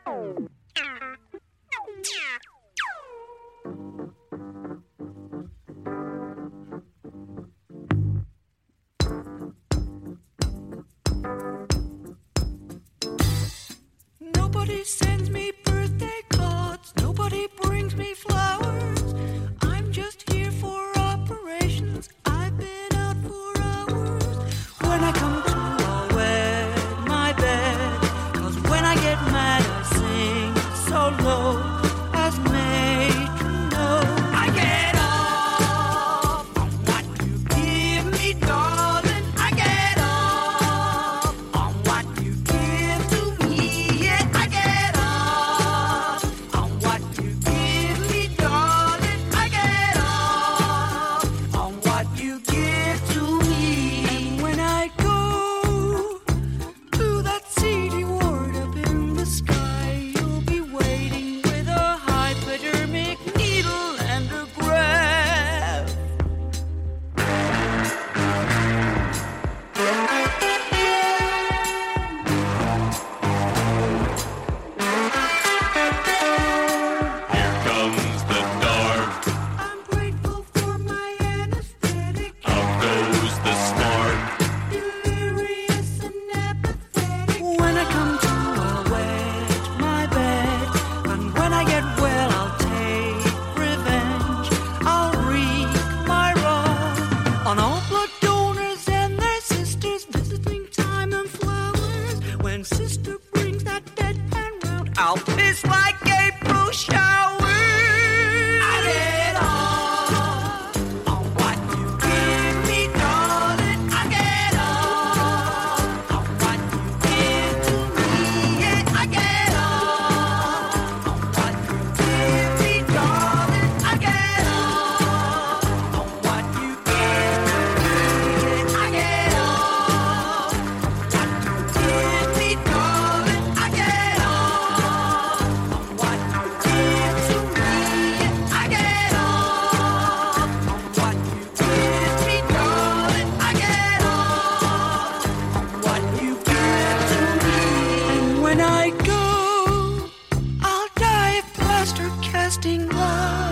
Nobody sends me birthday cards. Nobody brings me flowers. I'm just here for operations. I've been out for hours. When I come to, I'll wet my bed. 'Cause when I get mad, I sing so low as made to know. I get off on what you give me, darling. I get off on what you give to me. Yeah, I get off on what you give me, darling. I get off on what you give to me. And when I go to that seedy ward up in the sky, you'll be waiting with a hypodermic needle and a graft. Here comes the dark, I'm grateful for my anesthetic, out goes the spark. delirious and apathetic. When I come to, I'll wet my bed. And when I get well, I'll take revenge. I'll wreak my wrong on all blood donors and their sisters, visiting time and flowers. When sister brings that deadpan round, I'll piss like April showers. I get off on what you give me, darling. I get off on what you give to me. Yeah, I get off on what you give me, darling. I get off on what you give to me. Yeah, I get off on what you give me, darling. I get off on what you give to me. Yeah, I get off on what you give me, darling. I get off on what you give to me. And when I go, I'll die of plaster casting love.